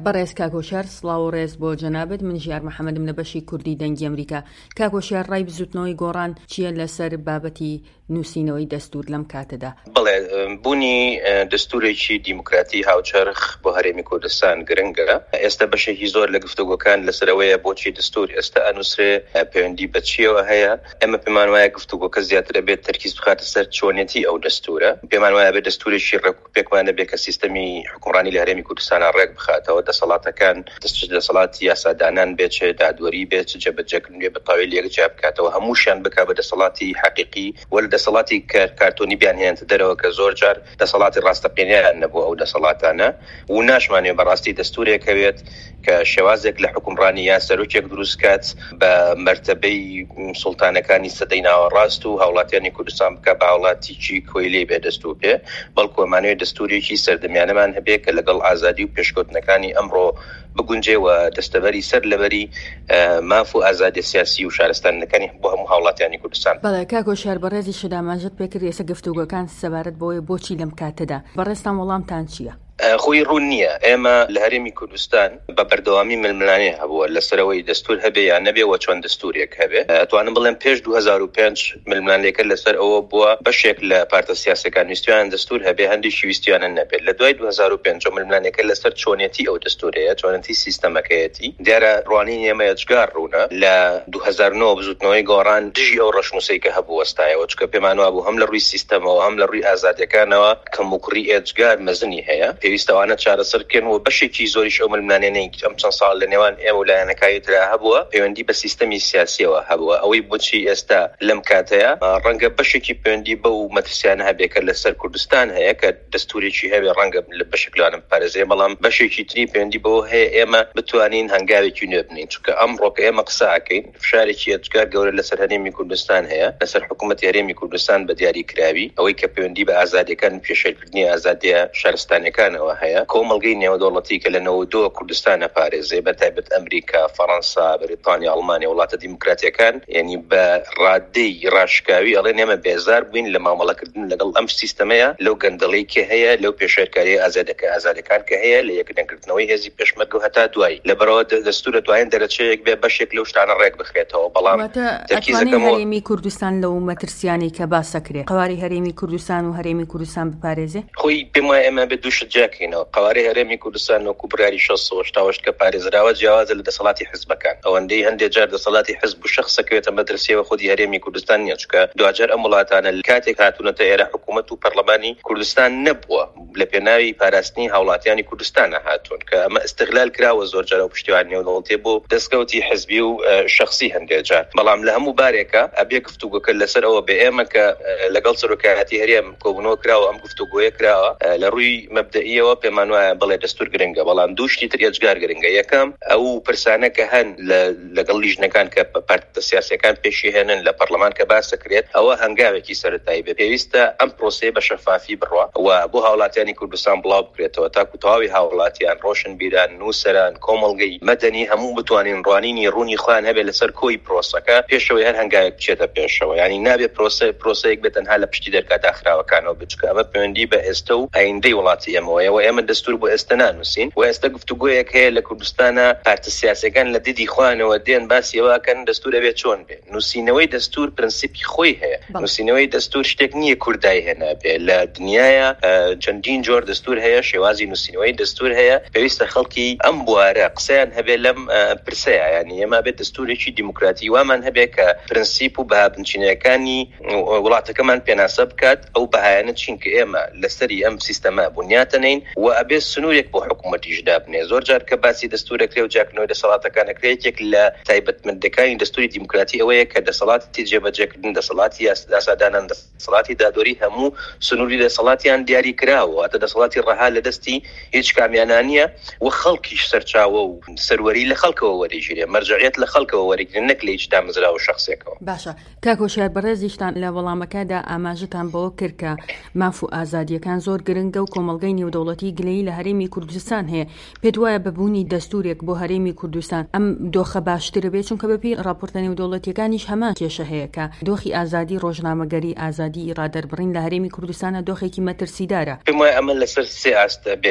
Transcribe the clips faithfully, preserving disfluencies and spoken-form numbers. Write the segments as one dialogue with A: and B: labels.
A: بەڕێز کاکۆشار سڵاو و ڕێز بۆ جەنابەت. من ژیار محەممەدم لە بەشی کوردی دەنگی ئەمریکا. کاکۆشار ڕای بزوتنەوەی گۆڕان چییە لەسەر بابەتی نووسینەوەی دەستور لەم کاتەدا؟
B: بڵێ بوونی دەستورێکی دیموکراتی هاوچەرخ بۆ هەرێمی کوردستان گرنگە. ئێستا بەشێکی زۆر لە گفتوگۆکان لەسەرەوەیە بۆچی دەستور ئێستا ئەنووسرێ، پەیوەندی بە چیەوە هەیە. ئەمە پێمان وایە گفتوگۆکە زیاتر بێت تەرکیز بخاتە سەر چۆنێتی ئەو دەستورە. پێمان وایە بێت دەستورێکی ڕێکوپێکمان بێت کە سیستەمی حکومڕانی لە هەرێمی کوردستانە ڕێک بخاتەوە، دەسەڵاتەکان دەسەڵاتی یاسادانان بێت، چ دادوەری بێت، چ جێبەجێکردن بێت بە تەواوی یەکجیا بکاتەوە، هەمووشیان بکا بە دەسەڵاتی حەقیقی وەل دەسەڵاتی کارتۆنی بیان هێنێتە دەرەوە کە زۆر جار دەسەڵاتی ڕاستەقینەیان نەبوو ئەو دەسەڵاتانە. و ناشمانێ بەڕاستی دەستورێک هەوێت کە شێوازێک لە حکومڕانی یا سەرۆکێک دروست کات بە مەرتەبەی سوڵتانەکانی سەدەی ناوەڕاست و هاوڵاتیانی کوردستان بکە بە هاوڵاتیی کۆی لێ بێ دەستور پێ، بەڵکو ئەمانەوێت دەستورێکی سەردەمیانەمان هەبێت کە لەگەڵ ئازادی و پێشکەوتنەکانی ئەمڕۆ بگونجێەوە دەستەبەری سەر لەبەری ماف و ئازادی سیاسی و شارستانەکانی بۆ هەموو هاوڵاتیانی کوردستان.
A: بەڵێ کاکۆشار بەڕێزی شەداماژت پێکرد ئێستا گفتوگۆکان سەبارەت بۆیە بۆچی لەم کاتەدا، بەڕێستان وەڵامتان چییە؟
B: خۆی ڕوون نییە. ئێمە لە هەرێمی کوردستان بە بەردەوامی ململانێ هەبووە لەسەرەوەی دەستور هەبێ یان نەبێ و چۆن دەستورێک هەبێ. ئەتوانم بڵێم پێش دوو هەزار و پێنج ململانێکە لەسەر ئەوە بووە بەشێک لە پارتە سیاسەکان ویستیان دەستور هەبێ، هەندێکی ویستیانە نەبێت. لە دوای دوو هەزار و پێنج ململانێکە لەسەر چۆنێتی ئەو دەستورەیە، چۆنێتی سیستەمەکەیەتی دیارە ڕوانین ئێمە ئەجگار ڕوونە لە دوو هەزار و نۆ بزوتنەوەی گۆڕان دژی ئەو ڕەشنووسەی کە هەبوو وەستایەوە، چکە پێمان وا بوو هەم لە ڕووی سیستەمەوە هەم لە ڕووی ئازادیەکانەوە کەموکڕی ئێجگار مەزنی هەیە. پێویستەوانە چارە سەرکردن و بەشێکی زۆریش ئەو ململانێنەی ئەم چەند ساڵ لە نێوان ئێمە و لایەنەکانی ترا هەبووە پەیوەندی بە سیستەمی سیاسیەوە هەبووە. ئەوەی بۆچی ئێستا لەم کاتەیە ڕەنگە بەشێکی پەیوەندی بە و مەترسیانە هەبێت کە لەسەر کوردستان هەیە کە دەستورێکی هەبێ ڕەنگە لە بەشێکلانم پارێزێ، بەڵام بەشێکی تری پەیوەندی بەوە هەیە ئێمە بتوانین هەنگاوێکی نوێ بنین، چونکە ئەمڕۆکە ئێمە قسە ئەکەین فشارێکی ئەجگار گەورە لەسەر هەرێمی کوردستان هەیە، لەسەر حکوومەتی هەرێمی کوردستان بە دیاری کراوی، ئەوەی کە پەیوەندی بە ئازادیەکان پێشێلکردنی ئازادیە شارستانەکانەوە هەیە. کۆمەڵگەی نێودەوڵەتی کە لە نەوە دۆ کوردستانە پارێزێ، بەتایبەت ئەمریکا، فەڕەنسا، بەریتانیا، ئەڵمانیا، وڵاتە دیموکراتیەکان، یعنی بە ڕادەی ڕاشکاوی ئەڵێن ئێمە بێزار بووین لە مامەڵەکردن لەگەڵ ئەم سیستەمەیە، لەو گەندەڵەی کە هەیە، لەو پێشێرکاری ئازادەکە ئازادەکان کە هەیە، لە یەکدەنگرتنەوەی هێزی پێشمەرگ و هەتا دوای لەبەرەوە دەستورە دوایین دەرەچەیەک بێ بەشێک لەو شتانە ڕێک بخرێتەوە. بەڵام
A: تەرکیزەکەم هەرێمی کوردستان لەو مەترسیانی کە باسەکرێ قواری هەرێمی کوردستان و هەرێمی کوردستان بپارێزێ،
B: خۆی پێم وایە ئێمە بێ دووشت جاکەینەوە. قواری هەرێمی کوردستان وەکو براری شەست و هەشتا و هەشت کە پارێزراوە جیاوازە لە دەسەڵاتی حزبەکان، ئەوەندەی هەندێک جار دەسەڵاتی حزب و شەخصەکەوێتە مەترسیەوە خودی هەرێمی کوردستان نییە، چونکە دوجار ئەم وڵاتانە کاتێک هاتوونەتە ئێرە حکوومەت و پەرلەمانی کوردستان نەبووە، لە پێناوی پاراستنی هاوڵاتیانی کوردستانە هاتوون کە ئەمە استغلال کراوە زۆر جار و پشتیوانی نێودەوڵەتی بۆ دەستکەوتی حزبی و شەخصی هەندێک جار. بەڵام لە هەموو بارێکە ئەبێ گفتوگۆکە لەسەر ئەوە بێ ئێمە کە لەگەڵ سەرۆکایەتی هەرێم کۆبوونەوە کراوە، ئەم گفتوگۆیە کراوە لە ڕووی مەبدەئیەوە پێمان وایە بڵێ دەستور گرنگە، بەڵام دووشتی تر ئەجگار گرنگە. یەکەم ئەو پرسانە کە هەن لەگەڵ لیژنەکان کە پارتە سیاسیەکان پێشی هێنن لە پەرلەمان کە باسەکرێت، ئەوە هەنگاوێکی سەرەتایی بێ. پێویستە ئەم پرۆسەیە بە شەفافی بڕوا و بۆ هاوڵاتیانی کوردستان بڵاو بکرێتەوە تاکو تەواوی هاوڵاتیان، ڕۆشنبیران، نووسەران، کۆمەڵگەی مەدەنی هەموو بتوانین ڕوانینی ڕوونی خۆیان هەبێت لەسەر کۆی پرۆسەکە پێشەوەی هەر هەنگاوێک بچێتە پێشەوە. یعنی نابێت پرۆسە پرۆسەیەک بێت تەنها لە پشتی دەرکات داخراوەکانەوە بچکە ئەمە پەیوەندی بە ئێستا و ئایندەی وڵاتی ئێمەوەیەوە. ئێمە دەستور بۆ ئێستا نانووسین و ئێستا گفتوگۆیەک هەیە لە کوردستانە پارتە سیاسیەکان لە دیدی خوانەوە دێن باسیەوەکەن دەستورە بێت چۆن بێ. نووسینەوەی دەستور پرەنسیپی خۆی هەیە، نووسینەوەی دەستور شتێک نییە کوردای هێنا بێ. لە دنیاە چەندین جۆر دەستور هەیە، شێوازی نووسینەوەی دەستور هەیە، پێویستە خەڵکی ئەم بوارە قسەیان هەبێ لەم پرسەیە. یعنی ئێمە بێت دەستورێکی دیموکراتی وامان هەبێ کە پرەنسیپ و بەهابنچینەکانی وڵاتەکەمان پێناسە بکات، ئەو بەهایانە چین کە ئێمە لەسەری ئەم سیستەمە بنیاتەنین و ئەبێ سنوورێک بۆ حکوومەتیش دابنێ. زۆر جار کە باسی دەستورەکرێ و جاکنەوەی دەسەڵاتەکانەکرێ، یەکێک لە تایبەتمەندەکانی دەستوری دیموکراتی ئەوەیە کە دەسەڵاتی جێبەجێکردن، دەسەڵاتی یاسادانان، دەسەڵاتی دادوەری هەموو سنووری دەسەڵاتیان دیاری کراوە، ئەتە دەسەڵاتی ڕەها لە دەستی هیچ کامیانە نییە و خەڵکیش سەرچاوە و سەروەری لە خەڵکەوە وەرەگیرێ، مەرجعیەت لە خەڵکەوە وەرەگیرن، نەک لە هیچ دامەزراوە شەخصێکەوە.
A: باشە کاکۆشار بەڕێزیشتان لە وەڵامەکەدا ئاماژتان بەوە کرد کە ماف و ئازادیەکان زۆر گرنگە و کۆمەڵگەی نێودەوڵەتی نێودەوڵەتی گلەیی لە هەرێمی کوردستان هەیە. پێت وایە بەبوونی دەستورێک بۆ هەرێمی کوردستان ئەم دۆخە باشترە بێت، چونکە بەپی راپۆرتە نێودەوڵەتیەکانیش هەمان کێشە هەیە کە دۆخی ئازادی ڕۆژنامەگەری، ئازادی ڕادەربڕین لە هەرێمی کوردستانە دۆخێکی مەترسیدارە.
B: پێم وایە ئەمە لەسەر سێ ئاستە بێ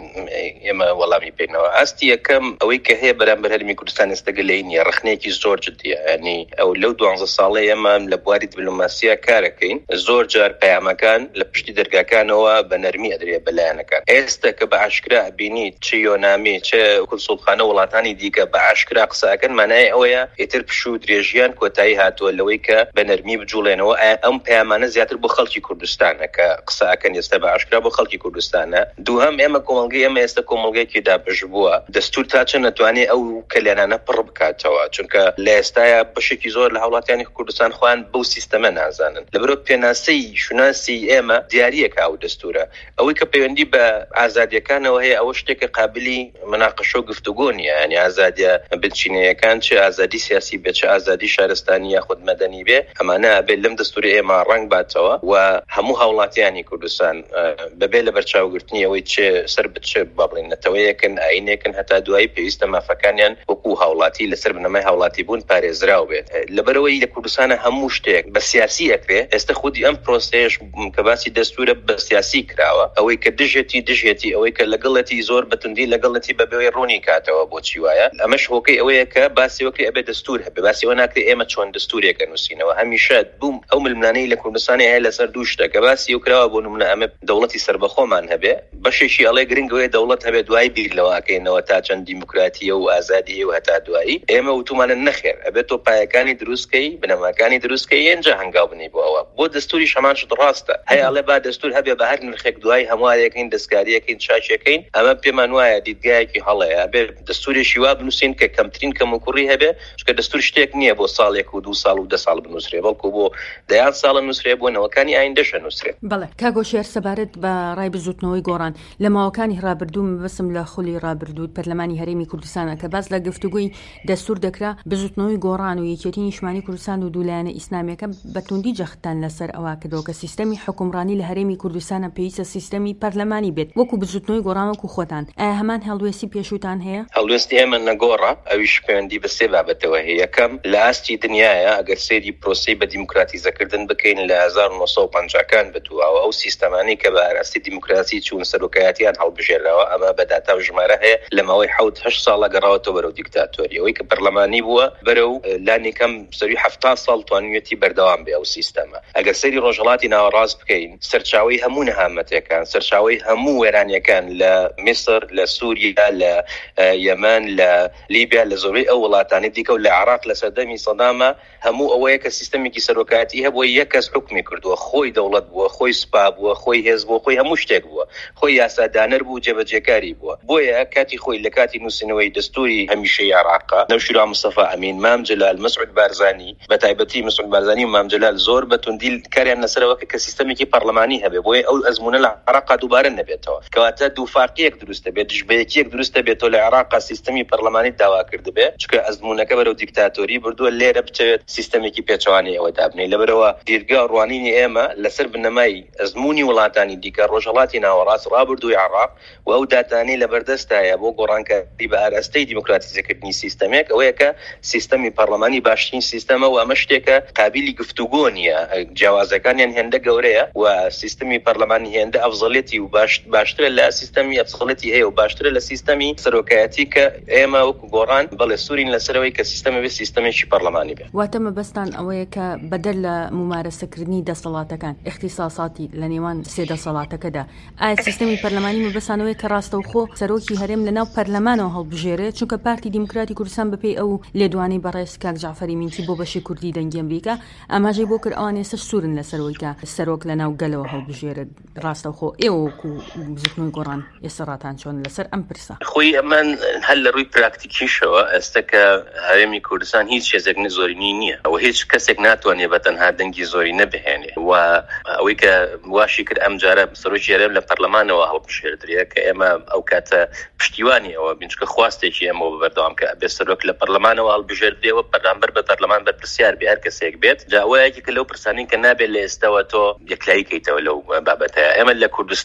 B: ئێمە وەڵامی پێینەوە. ئاستی یەکەم ئەوەی کە هەیە بەرامبەر هەرێمی کوردستان ئێستا گلەیی نییە، ڕخنەیەکی زۆر جددیە. ینی ئەو لەو دوانزە ساڵەی ئێمە لە بواری دیپلۆماسیە کارەکەین، زۆر جار پەیامەکان لە پشتی دەرگاکانەوە بە نەرمی ئەدرێ بەلایەنەکان. ئێستا کە بە ئاشکرا بینیت چ یۆنامی چ کونسوڵخانە وڵاتانی دیکە بە ئاشکرا قسەکەن، مانای ئەوەیە ئیتر پشوو درێژیان کۆتایی هاتووە لەوەی کە بە نەرمی بجوڵێنەوە. ئەم پەیامانە زیاتر بۆ خەڵکی کوردستانە کە قسەکەن ئێستا بە ئاشکرا بۆ خەڵکی کوردستانە. دووهەم ئێمە کۆمەڵگەی ئێمە ئێستا کۆمەڵگەیەکی دابش بووە، دەستور تا چەند نەتوانێت ئەو کەلێنانە پڕ بکاتەوە، چونکە لە ئێستاە بەشێکی زۆر لە هاوڵاتیانی کوردستان خۆیان بەو سیستەمە نازانن. لەبەرەوە پێناسەی شوناسی ئێمە دیاریەکە ئەو دەستورە. ئەوەی کە پەیوەندی بە ئازادیەکانەوە هەیە ئەوە شتێکە قابلی مناقەشە و گفتوگۆ نیە. ینی ئازادیە بنچینەیەکان چه ئازادی سیاسی بێت چه ئازادی شارستانی یاخود مەدەنی بێ، ئەمانە بێت لەم دەستوری ئێمە ڕەنگ باتەوە و هەموو هاوڵاتیانی کوردستان بەبێ لە بەرچاوگرتنی ئەوەی چێ سەر بچێ بابڵین نەتەوەیەکن ئاینێکن هەتا دوایی پێویستە مافەکانیان وەکو هاوڵاتی لەسەر بنەمای هاوڵاتی بوون پارێزراو بێت. لەبەرەوەی لە کوردستانە هەموو شتێک بە سیاسی ئەکرێ. ئێستا خودی ئەم پرۆسەیەش کە باسی دەستورە بە سیاسی کراوە، ئەوەی کە دژێتی دژێتی ئەوەی کە لەگەڵەتی زۆر بەتوندی لەگەڵەتی بەبێ ڕوونی کاتەوە بۆچی وایە. ئەمەش هۆکەی ئەوەیە کە باسی وەکری ئەبێ دەستور هەبێ، باسی ئەوە ناکرێ ئێمە چۆن دەستورێکە نووسینەوە. هەمیشە بووم ئەو ململانەی لە کوردستانی هەیە لەسەر دوو شتە کە باسی و کراوە بۆ نمونە ئەمە دەوڵەتی سربەخۆمان هەبێ، بەشێکی ئەڵێ گرنگەوەی دەوڵەت هەبێ دوای بیر لەوەکەینەوە تا چەند دیموکراتیە و ئازادیە و هەتا دوایی. ئێمە وتومانە نەخێر، ئەبێت تۆ پایەکانی دروستکەی بنەماکانی دروستکەی ئێنجا هەنگاو بنی بۆ ئەوە. بۆ دەستوری شەمان شت ڕاستە هەیە ئەڵێ با دەستور هەبێ بە هەر نرخێک دوای هەموارەکەین دەستکاریەکەین چاچەکەین. ئەمە پێمان وایە دیدگایەکی هەڵەیە. ئەبێ دەستوریشی وا بنووسین کە کەمترین کەم و کوڕی هەبێ، چونکە دەستور شتێک نییە بۆ ساڵێک و دوو ساڵ و دە ساڵ بنووسرێ، بەڵکو بۆ دەیان ساڵە نووسرێ، بۆ نەوەکانی ئایندەشە نووسرێ.
A: بەڵێ کاگۆشێر سەبارەت بە ڕای بزوتنەوەی گۆڕان لە ماوەکانی ڕابردوو مەبەستم لە خولی ڕابردوو پەرلەمانی هەرێمی کوردستانە کە باس لە گفتوگوی دەستور دەکرا بزوتنەوەی گۆڕان و یەکێتی نیشتمانی کوردستان و دوولایەنە ئیسلامیەکە بەتوندی جەختان لەسەر ئەوە کردەوە کە سیستەمی حکومڕانی لە هەرێمی کوردستانە پێویستە سیستەمی پەرلەمانی بێت وەکو بزوتنەوەی گۆڕان وەکو خۆتان. ئایا هەمان هەڵوێستی پێشوتان هەیە؟
B: هەڵوێستی ئێمە نەگۆڕا، ئەویش پەیوەندی بە سێ بابەتەوە هەیە. یەکەم لە ئاستی دنیاە ئەگەر سەیری پرۆسەی بە دیموکراتیزەکردن بکەین لە هەزار و نۆ سەد و پەنجاکان بتووەوە ئەو سیستەمانی کە بە ئاراستی دیموکراسی چوون سەرۆکایەتیان هەڵبژێراوە، ئەمە بە داتا و ژمارە هەیە لە ماوەی حەوت هەشت ساڵە گەڕاوەتەوە بەرەو دیکتاتۆری. ئەوەی کە پەرلەمانی بووە بەرەو لانی کەم سەروی هەفتا ساڵ توانوێتی بەردەوام بێ ئەو سیستەمە. ئەگەر سەیری ڕۆژهەڵاتی ناوەڕاست بکەین، سەرچاوەی هەموو نەهامەتەکان، سەرچاوەی هەموو وێرانیەکان لە میسر، لە سووریا، لە یەمەن، لە لیبیا، لە زۆربەی ئەو وڵاتانی دیکە و لە عێراق لە سەردەمی سەدامە، هەموو ئەوەیە کە سیستەمێکی سەرۆکایەتی هەبووە یەک کەس حکمی کردووە، خۆی دەوڵەت بووە، خۆی سوپا بووە، خۆی هێز بووە، خۆی هەموو شتێک بووە، خۆی یاسادانەر بوو، جێبەجێکاری بووە. بۆیە کاتی خۆی لە کاتی نووسینەوەی دەستوری هەمیشەی عێراقا نەوشیرا مستەفا ئەمین، مام جەلال، مەسعود بارزانی، بە تایبەتی مەسعود بارزانی و مام جەلال زۆر بەتوندی کاریان لەسەرەوە کە سیستەمێکی پەرلەمانی هەبێ، بۆیە ئەو ئەزمونە لە عێراقا دووبارە نەبێتەوە. کەواتە دووفاقیەک دروستە بێت، دژبەیەکیەک دروستە بێتەوە لە عێراقا سیستەمی پەرلەمانی داوا کردبێ، چونکە ئەزمونەکە بەرەو دیکتاتۆری بردووە. لێرە بچێت سیستەمێکی پێچەوانی ئەوە دابنێ. لەبەرەوە دیرگا ڕوانینی ئێمە لەسەر بنەمای ئەزمموی وڵاتانی دیکە ڕۆژهەڵاتی ناوەڕاست ڕابردووی عێراق و ئەو داتانی لەبەردەستایە بۆ گۆڕانکاری بە ئاراستەی دیموکراتیزەکردنی سیستەمێک، ئەوەیە کە سیستەمی پەرلەمانی باشترین سیستەمە و ئەمە شتێکە قابلی گفتوگۆ نیە. جیاوازەکانیان هێندە گەورەیە و سیستەمی پەرلەمانی هێندە ئەفزەڵێتی و باش باشترە لە سیستەمی ئەفزەڵێتی هەیە و باشترە لە سیستەمی سەرۆکایەتی کە ئێمە وەکو گۆڕان بەڵێ سوورین لەسەرەوەی کە سیستەمی بێ سیستەمێکی پەرلەمانی بێ.
A: واتە مەبەستان ئەوەیە کە بەدەر لە ممارەسەکردنی دەسەڵاتەکان اختصاصاتی لە نێوان سێ دەسەڵاتەکەدا، ئایا سیستەمی پەرلەمانی مەبەستانەوەی کە ڕاستەوخۆ سەرۆکی هەرێم لەناو پەرلەمانەوە هەڵبژێرێت، چونکە پارتی دیموکراتی کوردستان بەپێی ئەو لێدوانەی بەڕێز کاک جعفەری مینچی بۆ بەشی کوردی دەنگی ئەمریکا ئاماژەی بۆ کرد ئەوان ێستا سوورن لەسەرەوەی کە سەرۆک لەناو گەلەوە هەڵبژێرێت. ڕاستەوخۆ ئێوە وەکو بزوتنەوەی گۆڕان ئێستا ڕاتان چۆن لەسەر ئەم پرسە؟
B: خۆی ئەمان هەل لە ڕووی پراکتیکیشەوە ئێستا کە هەرێمی کوردستان هیچ هێزێک زۆرینی نییە، ئەوە هیچ کەسێک ناتوانێت بە تەنها دەنگی زۆری نەبهێنێ و ئەوەی کە واشی کرد ئەم جارە سەرۆکی هەرێم لە پەرلەمانەوە هەڵبژێردرێ کە ئێمە ئەو کاتە پشتیوانی ئەوە بینچکە خواستێکی ئێمە بەردەوام کە بێ سەرۆک لە پەرلەمانەوە هەڵبژێردرێەوە بەرامبەر بە پەرلەمان بەرپرسیار بێ هەر کەسێک بێت. جا ئەوەیەکی کە لەو پرسانین کە نابێت لە ئێستاوە تۆ یەکلایی کەیتەوە لەو بابەتەیە. ئێمە لە کوردستانە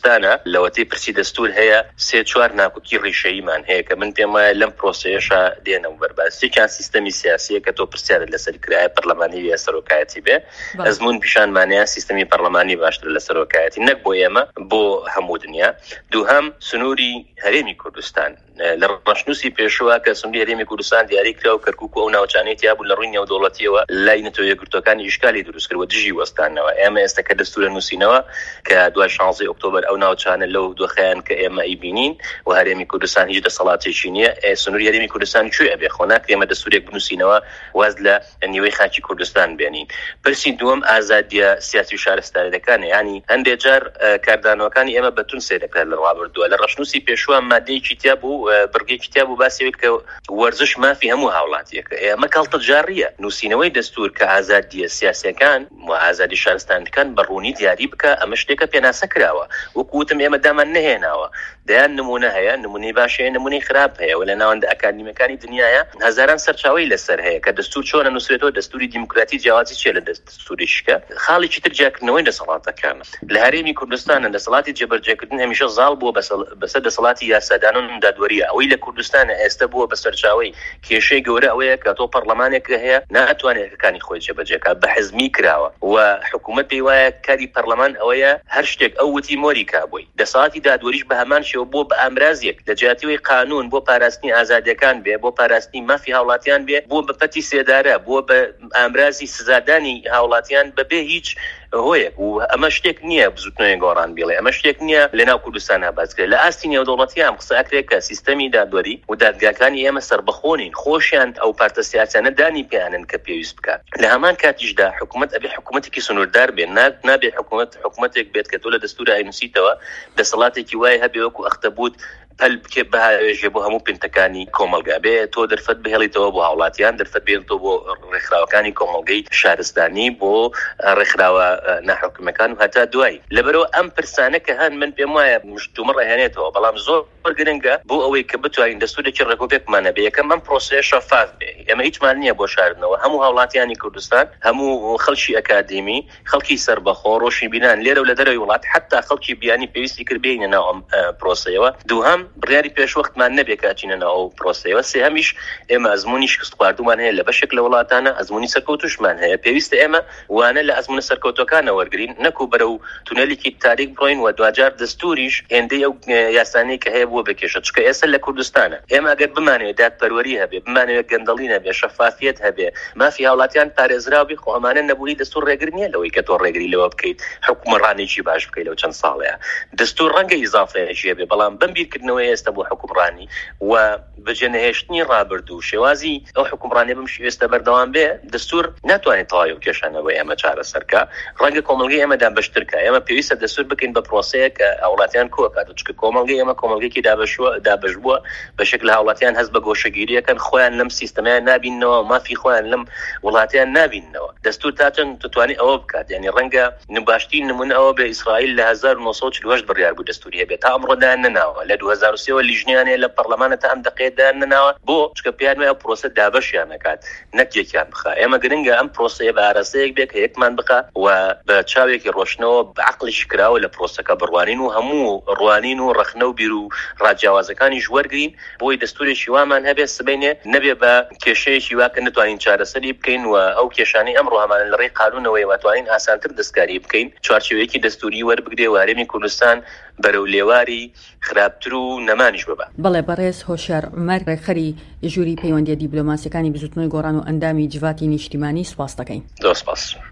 B: لەوەتەی پرسی دەستور هەیە سێ چوار ناکۆکی ڕیشەییمان هەیە کە من پێم وایە لەم پرۆسەیەشە دێنەوە بەرباسیێکیان سیستەمی سیاسیە کە تۆ پرسیارت لەسەر کرایە پەرلەمانی یا سەرۆکایەتی بێ ئەزمون پیشانمانەیە سیستەمی پەرلەمانی باشتر لە سەرۆکایەتی نەک بۆ ئێمە بۆ هەموو دنیا. دووهەم سنووری هەرێمی کوردستان لە ڕەشنووسی پێشوە کە سنووری هەرێمی کوردستان دیاری کرا و کەرکووک و ئەو ناوچانەی تیا بوو لە ڕووی نێودەوڵەتیەوە لای نەتۆ یەکگرتوەکانی ئیشکالی دروست کردوە دژی وەستانەوە. ئێمە ئێستا کە دەستورە نووسینەوە کە دوای شانزەی ئۆکتۆبەر ئەو ناوچانە لەو دۆخەیان کە ئێمە ئیبینین و هەرێمی کوردستان هیچ دەسەڵاتێکی نییە. سنووری هەرێمی کوردستان کوێ بێ خۆ ناکرێ ئێمە دەستورێک بنووسینەوە واز لە نیوەی خاکی کوردستان بێنین. پرسی دووەم ئازادیە سیاسی و شارستانیەکانە، یعنی هەندێک جار کاردانەوەکانی ئێمە بەتون سێ دەکرێت لە ڕابردووە. لە ڕەشنووسی پێشوە مادەیەکی تیا بوو بڕگەیەکی تیا بوو باسیەوەی کە وەرزش مافی هەموو هاوڵاتیەکە. ئێمە کەڵتە جاڕیە نووسینەوەی دەستور کە ئازادیە سیاسیەکان و ئازادی شارستانیەکان بەڕوونی دیاری بکە، ئەمە شتێکە پێناسە کراوە. وەکوتم ئێمە دامان نەهێناوە، دەیان نمونە هەیە، نمونەی باشەیە نمونەی خراپ هەیە و لە ناوەندە ئەکادمیەکانی دنیاە هەزاران سەرچاوی لەسەر هەیە کە دەستور چۆنە نووسرێتەوە، دەستوری دیموکراتی جیاوازی چێ لە دەستوری شکە. خاڵێکی تر جیاکردنەوەی دەسەڵاتەکانە لە هەرێمی کوردستانە دەسەڵاتی جێبەجێکردن هەمیشە زاڵ بووە بەسەر دەسەڵاتی یاسادانان و دادوەریە. ئەوەی لە کوردستانە ئێستا بووە بە سەرچاوی کێشەی گەورە ئەوەیە کە تۆ پەرلەمانێکە هەیە ناتوانێت یەکەکانی خۆی جێبەجێکە، بە حزمی کراوە و حکوومەت پێی وایە کاری پەرلەمان ئەوەیە هەر شتێک ئەو وتی مۆری کابووی. دەسەڵاتی دادوەریش بە هەمان شێوە بۆ بە ئامرازێک لە جیاتیەوەی قانون بۆ پاراستنی ئازادیەکان بێ، بۆ پاراستنی مافی هاوڵاتیان بێ، بۆ بە پەتی سێدارە، بۆ بە ئامرازی سزادانی هاوڵاتیان بەبێ هیچ هۆیەک. و ئەمە شتێک نییە بزوتنەوەی گۆڕان بێڵێ، ئەمە شتێک نییە لە ناو کوردستان هابازکرێت. لە ئاستی نێودەوڵەتی ئەم قسە ئەکرێت کە سیستەمی دادوەری و دادگاکانی ئێمە سربەخۆنین، خۆشیان ئەو پارتە سیاسیانە دانی پێیانن کە پێویست بکات. لە هەمان کاتیشدا حکوومەت ئەبێ حکوومەتێکی سنووردار بێت، نابێ حکوومەت حکوومەتێک بێت کە تۆ لە دەستورە ئاینووسیتەوە دەسەڵاتێکی وای هەبێ وەکو ئەختەبوت پەل بکێ بەهاوێژێ بۆ هەموو پنتەکانی کۆمەلگا بێ، تۆ دەرفەت بهێڵیتەوە بۆ هاوڵاتیان، دەرفەت بێنتەوە بۆ ڕێکخراوەکانی کۆمەلگەی شارستانی، بۆ ڕێکخراوە ناحکومەکان و هەتا دوای. لەبەرەوە ئەم پرسانە کە هەن من پێم وایە مشتومە ڕێهێنێتەوە، بەڵام زۆر گرنگە بۆ ئەوەی کە بتوانین دەستورێکی ڕێکوپێکمانە بێ. یەکەم ئەم پرۆسەیە شەفاف بێ. ئێمە هیچمان نییە بۆ شاردنەوە هەموو هاوڵاتیانی کوردستان، هەموو خەڵکی ئەکادمی، خەڵکی سربەخۆ، ڕۆشی بینان لێرە و لە دەرەوەی وڵات، حتا خەڵکی بیانی پێویستی کرد بێنە ناو ئەم پرۆسەیەوە. دووهەم بڕیاری پێشوەختمان نەبێ کاچینە ناو ئەو پرۆسەیەوە. سێهەمیش ئێمە ئەزموونی شکست خواردومان هەیە لە بەشێک لە وڵاتانە، ئەزموونی سەرکەوتوشمان هەیە. پێویستە ئێمە وانە لە ئەزمونە سەرکەوتەکانە وەرگرین، نەکو بەرەو تونێلێکی تاریک بڕۆین و دوجار دەستوریش هێندەی ئەو یاسانەی کە هەیە بووە بکێشە. چکە ئێستا لە کوردستانە ئێمە ئەگەر بمانەوێت دادپەروەری هەبێ، بمانەوێت گەندەڵی نەبێ، شەفافیت هەبێ، مافی هاوڵاتیان پارێزراوی، خۆ ئەمانە نەبوونی دەستور ڕێگر نییە لەوەی کە تۆ ڕێگری لەوە بکەیت حکومڕانێکی باش بکەیت لەو چەند ساڵەیە. دەستور ڕەنگە ئیزافەیەکی هەبێ، بەڵام بەمبیرکردنەوەی ئێستا بۆ حکومڕانی و بەجێنەهێشتنی ڕابردوو و شێوازی ئەو حکومڕانیە بم شێوێستە بەردەوام بێ، دەستور ناتوانێت تەواوی کێشانەوەی ئێمە چارەسەرکە. ڕەنگە کۆمەلگەی ئێمەدان بەشترکە. ئێمە پێویستە دەستور بکەین بە پرۆسەیە کە هاوڵاتیان کۆکات، چکە کۆمەلگەی ئێمە کۆمەلگەیەکی دابەشووە دابەش بووە بە شکل هاوڵاتیان هەست بە گۆشەگیریەکەن، خۆیان لەم سیستەمەیان نابینەوە، مافی خۆیان لەم وڵاتیان نابینەوە. دەستور تاچەند دەتوانێت ئەوە بکات. یعنی ڕەنگە باشترین نمونە ئەوە بێ ئیسرائیل لە هەزار و نۆ چل و هەشت بڕیار بوو دەستوری هەبێت، تا ئەمڕۆدایان نەناوە. لە دوو هەزار و سێ لیژنیانێ لە پەرلەمانە تا ئەم دقەیەدایان نەناوە، بۆ چکە پێیان وایە پرۆسە دابەشیان نەکات، نەک یەکیان بخا. ئێمە گرنگە ئەم پرۆسەیە بە ئاراستەیەک بێت کە یەکمان بخا و بە چاوێکی ڕۆشنەوە بە عەقڵیشی کراوە لە پرۆسەکە بڕوانین و هەموو ڕوانین و ڕەخنە و بیر و ڕاجیاوازەکانیش وەرگرین بۆی دەستورێکی وامان هەبێت سبەینێ نەبێ بە کێشەیەکی وا کە نتوانین چارەسەری بکەین و ئەو کێشانەی ئەمڕۆ هەمان لە ڕێی قانونەوەی واتوانین ئاسانتر دەستکاری بکەین، چوارچێوەیەکی دەستوری وەربگرێ و هەرێمی کوردستان بەرەو لێواری خراپتر و نەمانیش ببە.
A: بەڵێ بەڕێز هۆشیار عومەر، ڕێکخەری ژووری پەیوەندیە دیبلۆماسیەکانی بزوتنەوەی گۆڕان و ئەندامی جڤاتی نیشتیمانی، سوپاس دەکەین.
B: دۆسپاس.